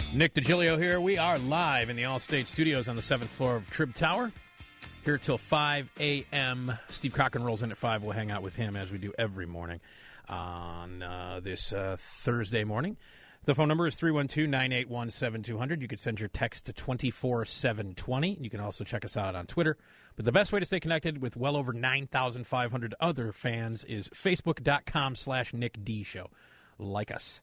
Nick DiGilio here. We are live in the Allstate Studios on the 7th floor of Trib Tower. Here till 5 a.m. Steve Cochran rolls in at 5. We'll hang out with him as we do every morning on this Thursday morning. The phone number is 312-981-7200. You can send your text to 24720. You can also check us out on Twitter. But the best way to stay connected with well over 9,500 other fans is facebook.com/Nick D Show. Like us.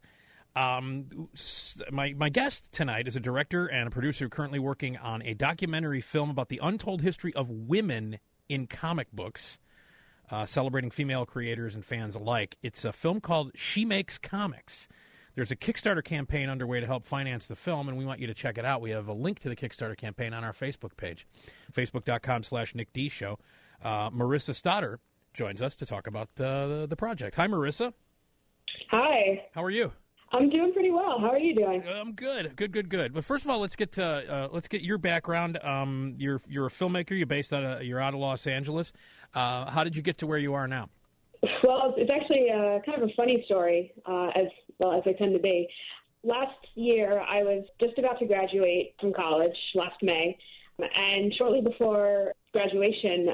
My guest tonight is a director and a producer currently working on a documentary film about the untold history of women in comic books, celebrating female creators and fans alike. It's a film called She Makes Comics. There's a Kickstarter campaign underway to help finance the film, and we want you to check it out. We have a link to the Kickstarter campaign on our Facebook page, facebook.com/Nick D Show. Marissa Stoddard joins us to talk about the project. Hi, Marissa. Hi. How are you? I'm doing pretty well. How are you doing? I'm good. But first of all, let's get your background. You're a filmmaker. You're out of Los Angeles. How did you get to where you are now? Well, it's actually kind of a funny story, as I tend to be. Last year, I was just about to graduate from college last May, and shortly before graduation,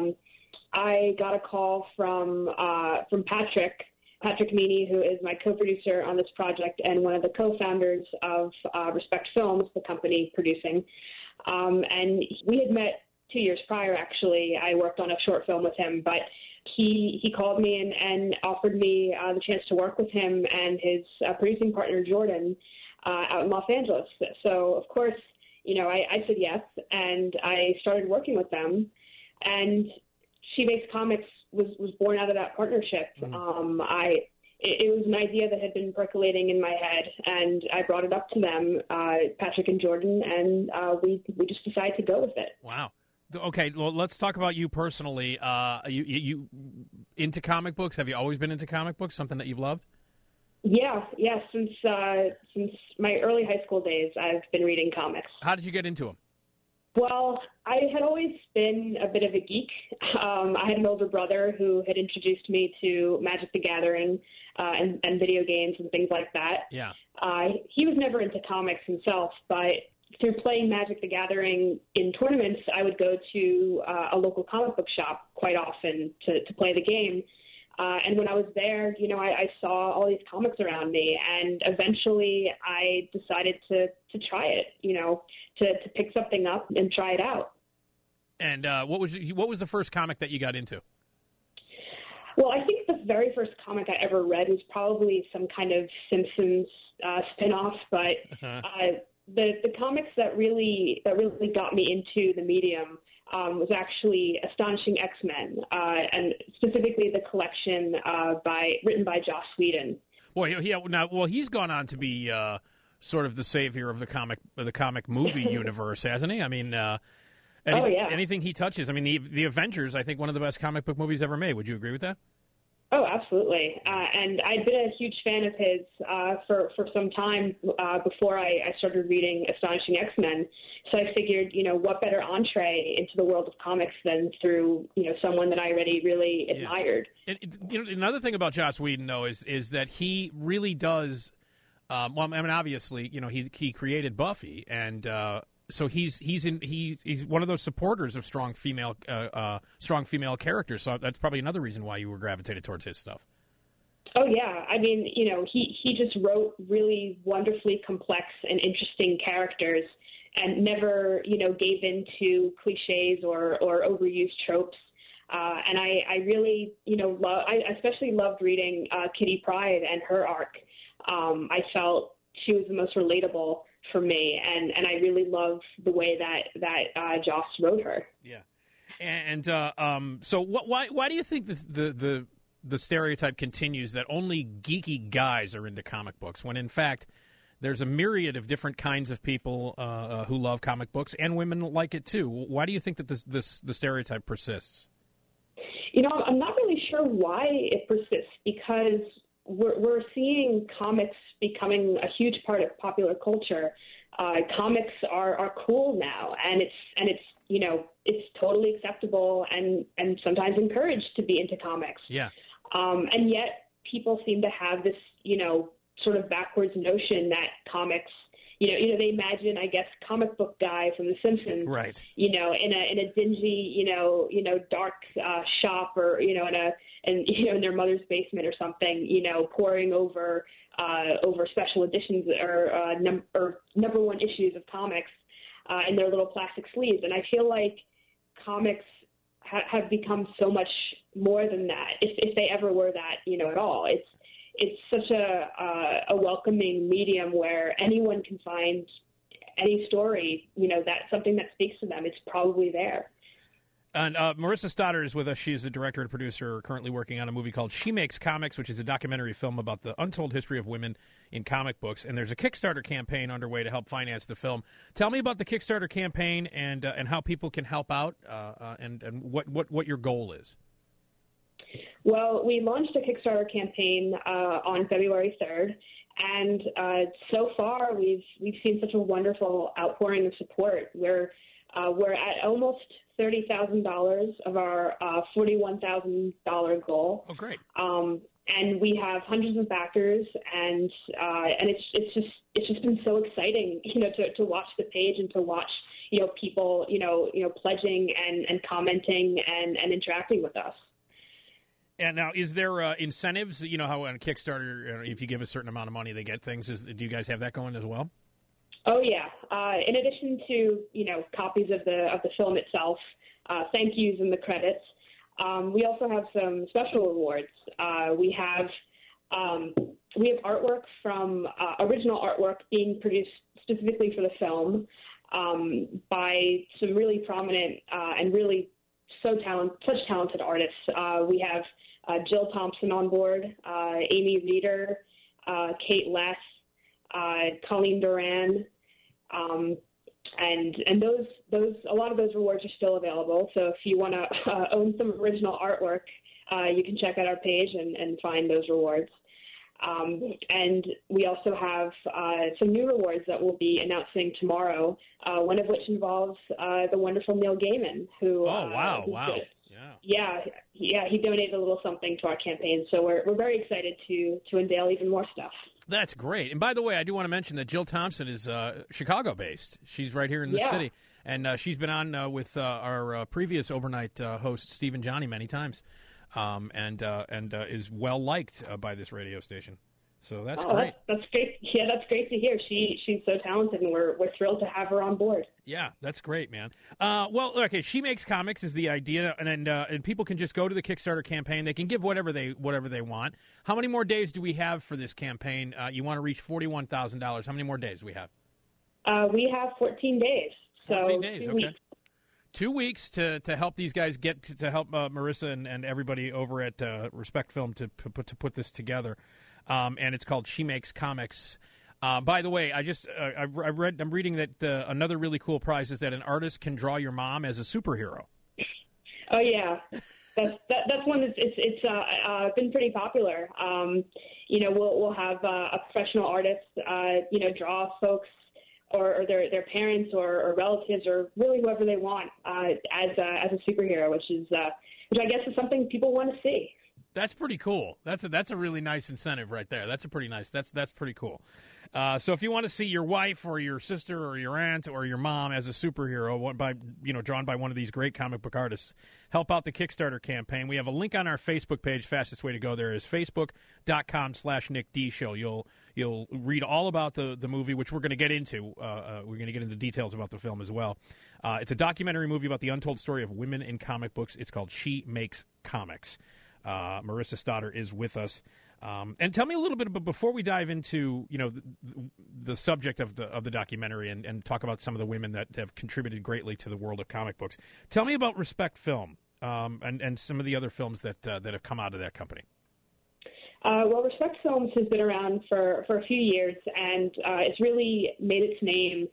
I got a call from Patrick Meany, who is my co-producer on this project and one of the co-founders of Respect Films, the company producing. And we had met 2 years prior, actually. I worked on a short film with him, but he called me and offered me the chance to work with him and his producing partner, Jordan, out in Los Angeles. So, of course, I said yes, and I started working with them. And She Makes Comics was born out of that partnership. Mm-hmm. It was an idea that had been percolating in my head, and I brought it up to them, Patrick and Jordan, and we just decided to go with it. Wow. Okay, well, let's talk about you personally. You into comic books? Have you always been into comic books? Something that you've loved? Yeah. Since my early high school days, I've been reading comics. How did you get into them? Well, I had always been a bit of a geek. I had an older brother who had introduced me to Magic the Gathering and video games and things like that. Yeah. He was never into comics himself, but through playing Magic the Gathering in tournaments, I would go to a local comic book shop quite often to play the game. And when I was there, I saw all these comics around me, and eventually I decided to try it, to pick something up and try it out. And what was the first comic that you got into? Well, I think the very first comic I ever read was probably some kind of Simpsons spinoff, but the comics that really got me into the medium was actually Astonishing X-Men, and specifically the collection written by Joss Whedon. Well, he's gone on to be sort of the savior of the comic movie universe, hasn't he? I mean, anything he touches. I mean, the Avengers, I think, one of the best comic book movies ever made. Would you agree with that? Oh, absolutely. And I'd been a huge fan of his for some time before I started reading Astonishing X-Men. So I figured, what better entree into the world of comics than through, someone that I already really admired. Yeah. And, another thing about Joss Whedon, though, is that he really does. Obviously, he created Buffy, and so he's one of those supporters of strong female characters. So that's probably another reason why you were gravitated towards his stuff. Oh yeah, I mean, he just wrote really wonderfully complex and interesting characters, and never gave in to cliches or overused tropes. And I really I especially loved reading Kitty Pryde and her arc. I felt she was the most relatable for me, and I really love the way that Joss wrote her. Yeah, and so why do you think the stereotype continues that only geeky guys are into comic books, when in fact there's a myriad of different kinds of people who love comic books, and women like it too? Why do you think that the stereotype persists? I'm not really sure why it persists, because we're seeing comics becoming a huge part of popular culture. Comics are cool now, and it's totally acceptable and sometimes encouraged to be into comics. Yeah. And yet people seem to have this, sort of backwards notion that comics they imagine, I guess, comic book guy from The Simpsons, right? In a dingy, dark shop, or in their mother's basement or something, poring over special editions or number one issues of comics in their little plastic sleeves. And I feel like comics have become so much more than that, if they ever were that, at all. It's such a welcoming medium where anyone can find any story, that's something that speaks to them. It's probably there. And Marissa Stoddard is with us. She's the director and producer currently working on a movie called She Makes Comics, which is a documentary film about the untold history of women in comic books. And there's a Kickstarter campaign underway to help finance the film. Tell me about the Kickstarter campaign and how people can help out and what your goal is. Well, we launched a Kickstarter campaign on February 3rd. And so far, we've seen such a wonderful outpouring of support. We're at almost $30,000 of our $41,000 goal. Oh, great! And we have hundreds of backers, and it's just been so exciting, to watch the page and to watch people pledging and commenting and interacting with us. And now, is there incentives? You know how on Kickstarter, if you give a certain amount of money, they get things. Do you guys have that going as well? Oh yeah. In addition to copies of the film itself, thank yous and the credits, we also have some special rewards. We have artwork from original artwork being produced specifically for the film by some really prominent and really such talented artists. We have Jill Thompson on board, Amy Reeder, Kate Less, Colleen Duran, and those a lot of those rewards are still available. So if you want to own some original artwork, you can check out our page and find those rewards. And we also have some new rewards that we'll be announcing tomorrow, one of which involves the wonderful Neil Gaiman, who wow. He donated a little something to our campaign, so we're very excited to unveil even more stuff. That's great. And by the way, I do want to mention that Jill Thompson is Chicago-based. She's right here in the city, and she's been on with our previous overnight host Steve and Johnny many times, and is well liked by this radio station. So that's great. That's great. Yeah, that's great to hear. She's so talented, and we're thrilled to have her on board. Yeah, that's great, man. Well, okay, She Makes Comics is the idea, and people can just go to the Kickstarter campaign. They can give whatever they want. How many more days do we have for this campaign? You want to reach $41,000. How many more days do we have? We have 14 days. 14 days, okay. Weeks. 2 weeks to help these guys to help Marissa and everybody over at Respect Film to put this together. And it's called She Makes Comics. By the way, I'm reading that another really cool prize is that an artist can draw your mom as a superhero. Oh yeah, that's one that's it's been pretty popular. We'll have a professional artist draw folks or their parents or relatives or really whoever they want as a superhero, which I guess is something people want to see. That's pretty cool. That's a really nice incentive right there. That's pretty cool. So if you want to see your wife or your sister or your aunt or your mom as a superhero drawn by one of these great comic book artists, help out the Kickstarter campaign. We have a link on our Facebook page. Fastest way to go there is facebook.com/Nick D Show. You'll read all about the movie, which we're going to get into. We're going to get into details about the film as well. It's a documentary movie about the untold story of women in comic books. It's called She Makes Comics. Marissa Stoddard is with us, and tell me a little bit about, before we dive into the subject of the documentary and talk about some of the women that have contributed greatly to the world of comic books. Tell me about Respect Film and some of the other films that have come out of that company. Well, Respect Films has been around for a few years, and it's really made its name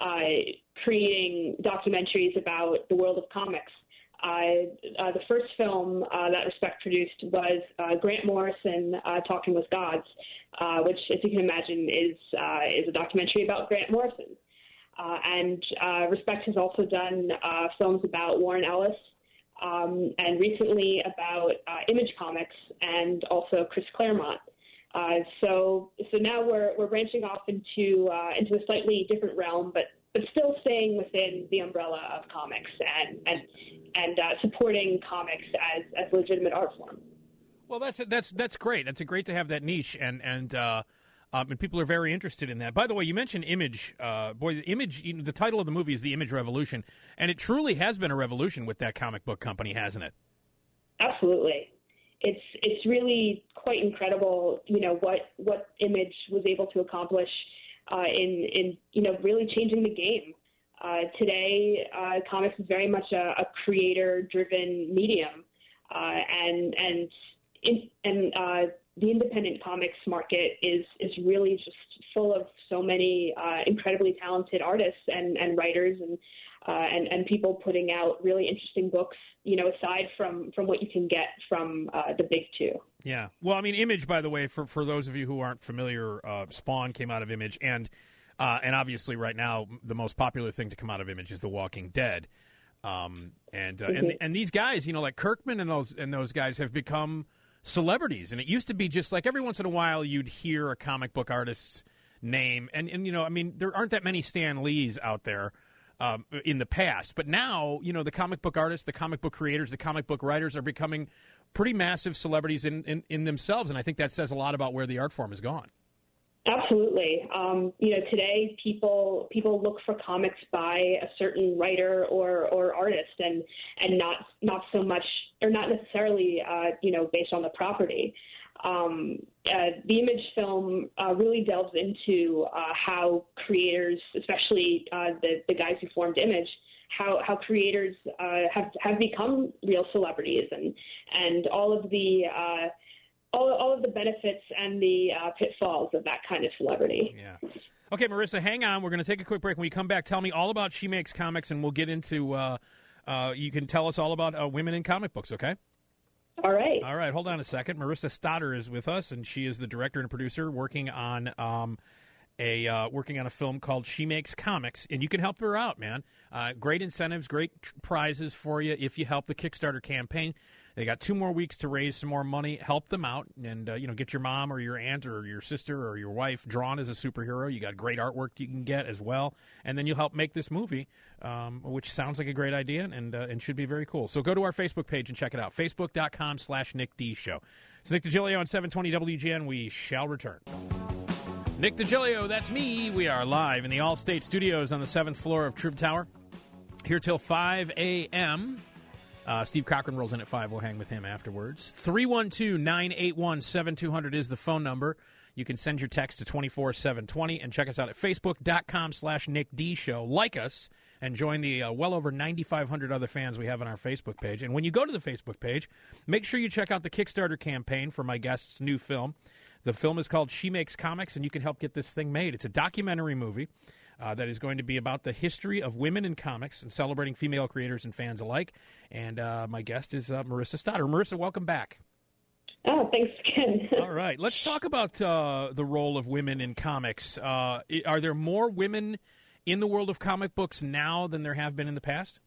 creating documentaries about the world of comics. The first film that Respect produced was Grant Morrison Talking with Gods, which, as you can imagine, is a documentary about Grant Morrison. And Respect has also done films about Warren Ellis, and recently about Image Comics and also Chris Claremont. So now we're branching off into a slightly different realm, but still staying within the umbrella of comics and supporting comics as legitimate art form. Well, that's great. It's great to have that niche, and people are very interested in that. By the way, you mentioned Image. The Image. The title of the movie is The Image Revolution, and it truly has been a revolution with that comic book company, hasn't it? Absolutely. It's really quite incredible, what Image was able to accomplish in really changing the game. Today, comics is very much a creator-driven medium, and the independent comics market is really just full of so many incredibly talented artists and writers and people putting out really interesting books, aside from what you can get from the big two. Yeah. Well, I mean, Image, by the way, for those of you who aren't familiar, Spawn came out of Image, and obviously right now the most popular thing to come out of Image is The Walking Dead. And these guys, like Kirkman and those guys have become celebrities. And it used to be just like every once in a while you'd hear a comic book artist's name. And I mean, there aren't that many Stan Lees out there in the past. But now, the comic book artists, the comic book creators, the comic book writers are becoming pretty massive celebrities in themselves. And I think that says a lot about where the art form has gone. Absolutely. Today people look for comics by a certain writer or artist and not so much, or not necessarily, based on the property. The Image film really delves into how creators, especially the guys who formed Image, how creators have become real celebrities and all of the benefits and the pitfalls of that kind of celebrity. Yeah. Okay, Marissa, hang on. We're going to take a quick break. When we come back, tell me all about She Makes Comics, and we'll get into you can tell us all about women in comic books, okay? All right. All right, hold on a second. Marissa Stoddard is with us, and she is the director and producer working on a film called She Makes Comics, and you can help her out, man. Great incentives, great prizes for you if you help the Kickstarter campaign. They got 2 more weeks to raise some more money. Help them out, and get your mom or your aunt or your sister or your wife drawn as a superhero. You got great artwork you can get as well, and then you'll help make this movie, which sounds like a great idea and should be very cool. So go to our Facebook page and check it out. Facebook.com/Nick D Show. It's Nick DiGilio on 720 WGN. We shall return. Nick DiGilio, that's me. We are live in the Allstate Studios on the 7th floor of Trib Tower. Here till 5 a.m. Steve Cochran rolls in at 5. We'll hang with him afterwards. 312-981-7200 is the phone number. You can send your text to 24720 and check us out at Facebook.com/Nick D Show. Like us and join the well over 9,500 other fans we have on our Facebook page. And when you go to the Facebook page, make sure you check out the Kickstarter campaign for my guest's new film. The film is called She Makes Comics, and you can help get this thing made. It's a documentary movie that is going to be about the history of women in comics and celebrating female creators and fans alike. And my guest is Marissa Stoddard. Marissa, welcome back. Oh, thanks again. All right. Let's talk about the role of women in comics. Are there more women in the world of comic books now than there have been in the past?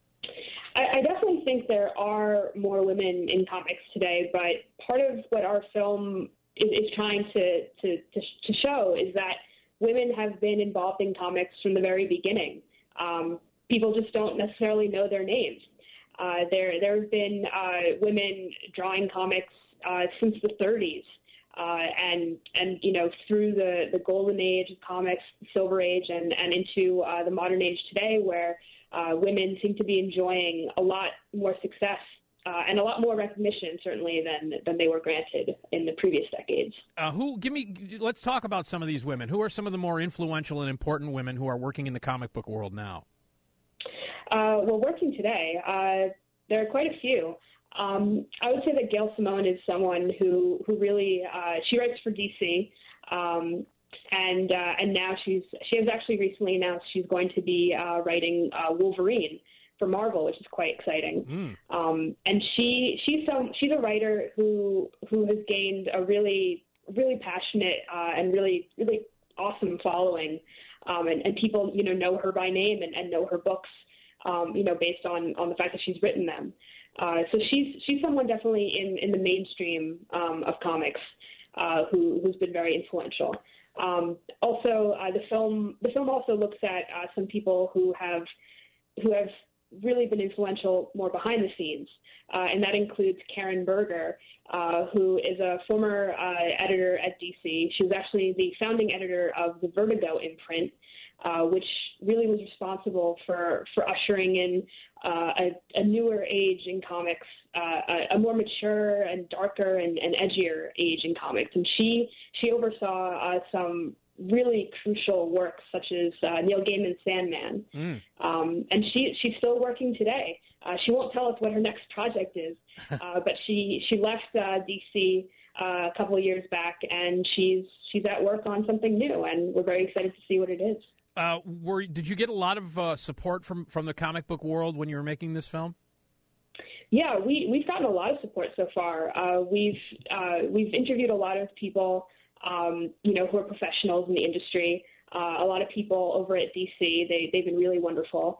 I definitely think there are more women in comics today, but part of what our film is trying to show is that women have been involved in comics from the very beginning. People just don't necessarily know their names. There have been women drawing comics since the 30s, and through the golden age of comics, the silver age, and into the modern age today, where women seem to be enjoying a lot more success and a lot more recognition, certainly, than they were granted in the previous decades. Let's talk about some of these women. Who are some of the more influential and important women who are working in the comic book world now? Well, working today, there are quite a few. I would say that Gail Simone is someone who really she writes for DC, and now she has actually recently announced she's going to be writing Wolverine for Marvel, which is quite exciting. And she's a writer who has gained a really passionate and really awesome following, and people know her by name and know her books, based on the fact that she's written them. So she's someone definitely in the mainstream of comics. who's been very influential. Also, the film also looks at some people who have really been influential more behind the scenes, and that includes Karen Berger, who is a former editor at DC. She was actually the founding editor of the Vertigo imprint, which really was responsible for ushering in a newer age in comics, a more mature and darker and edgier age in comics. And she oversaw some really crucial works such as Neil Gaiman's Sandman. And she's still working today. She won't tell us what her next project is, but she left DC a couple of years back, and she's at work on something new, and we're very excited to see what it is. Did you get a lot of support from the comic book world when you were making this film? Yeah, we've gotten a lot of support so far. We've interviewed a lot of people, who are professionals in the industry. A lot of people over at DC. They've been really wonderful.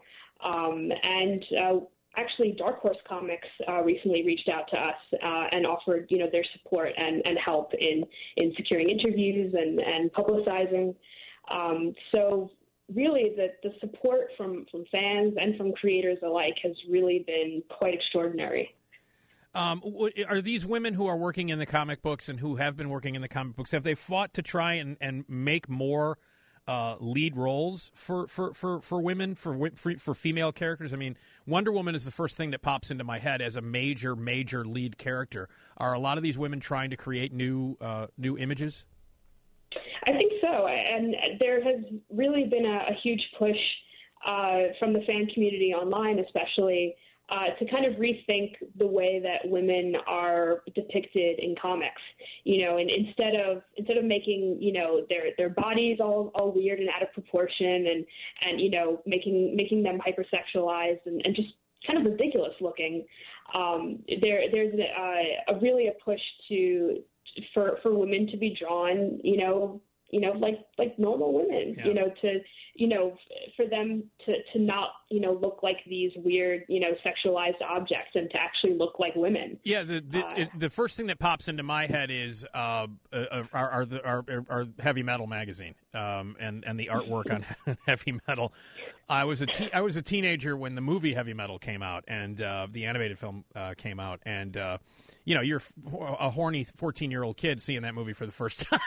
Actually, Dark Horse Comics recently reached out to us and offered, their support and help in securing interviews and publicizing. So really, the support from fans and from creators alike has really been quite extraordinary. Are these women who are working in the comic books and who have been working in the comic books, have they fought to try and make more lead roles for women, for female characters? I mean, Wonder Woman is the first thing that pops into my head as a major lead character. Are a lot of these women trying to create new images? I think so, and there has really been a huge push from the fan community online, especially, to kind of rethink the way that women are depicted in comics. And instead of making their bodies all weird and out of proportion, and making them hypersexualized and just kind of ridiculous looking, there's really a push for women to be drawn, like normal women, yeah. For them to not, look like these weird, sexualized objects, and to actually look like women. Yeah, the first thing that pops into my head is our Heavy Metal magazine, and the artwork on Heavy Metal. I was a teenager when the movie Heavy Metal came out, and the animated film came out, and you're a horny 14-year-old kid seeing that movie for the first time.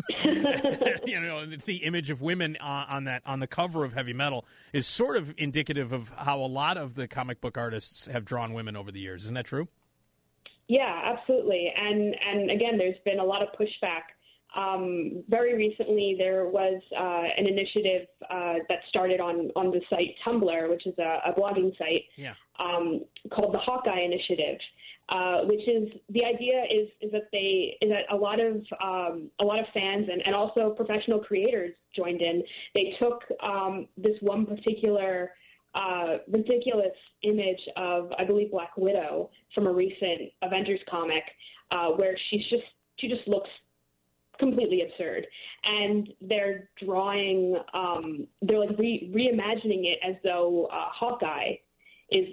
The image of women on the cover of Heavy Metal is sort of indicative of how a lot of the comic book artists have drawn women over the years. Isn't that true? Yeah, absolutely. And again, there's been a lot of pushback. Very recently, there was an initiative that started on the site Tumblr, which is a blogging site, yeah. Called the Hawkeye Initiative. Which is the idea is that a lot of fans and also professional creators joined in. They took this one particular ridiculous image of, I believe, Black Widow from a recent Avengers comic, where she just looks completely absurd, and they're drawing, they're like reimagining it as though Hawkeye is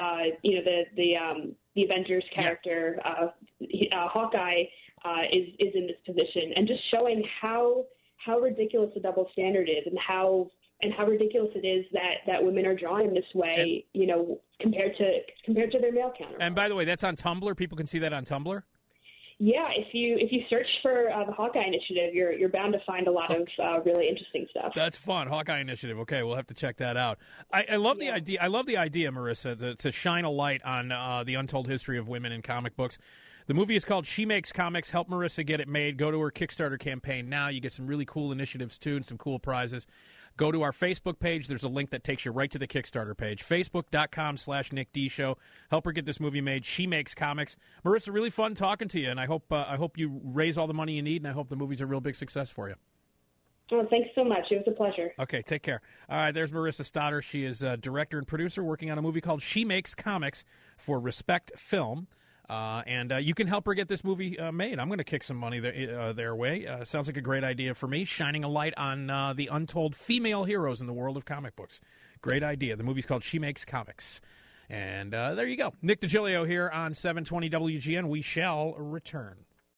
the Avengers character, yeah. Hawkeye is in this position, and just showing how ridiculous the double standard is, and how ridiculous it is that women are drawn in this way, compared to their male counterparts. And by the way, that's on Tumblr. People can see that on Tumblr. Yeah, if you search for the Hawkeye Initiative, you're bound to find a lot of really interesting stuff. That's fun, Hawkeye Initiative. Okay, we'll have to check that out. I love the idea. I love the idea, Marissa, to shine a light on the untold history of women in comic books. The movie is called She Makes Comics. Help Marissa get it made. Go to her Kickstarter campaign now. You get some really cool initiatives, too, and some cool prizes. Go to our Facebook page. There's a link that takes you right to the Kickstarter page, facebook.com/Nick D Show. Help her get this movie made. She Makes Comics. Marissa, really fun talking to you, and I hope you raise all the money you need, and I hope the movie's a real big success for you. Oh, thanks so much. It was a pleasure. Okay, take care. All right, there's Marissa Stoddard. She is a director and producer working on a movie called She Makes Comics for Respect Film. And you can help her get this movie made. I'm going to kick some money their way. Sounds like a great idea for me, shining a light on the untold female heroes in the world of comic books. Great idea. The movie's called She Makes Comics. And there you go. Nick DiGilio here on 720 WGN. We shall return.